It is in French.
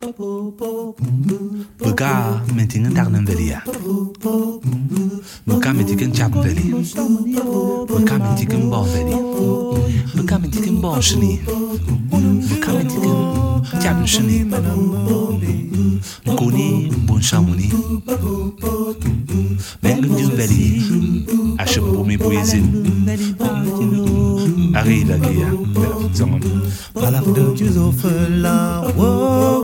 Beka mentingan tak nan velia. Beka mentingan cap veli. Beka mentingan bon veli. Beka mentingan bon shni. Beka mentingan cap shni. Kuni bon shamuni. Mengun du veli. Ashbu mi poezin. Ari la guia. Zong. Voilà de Dieu au feu là.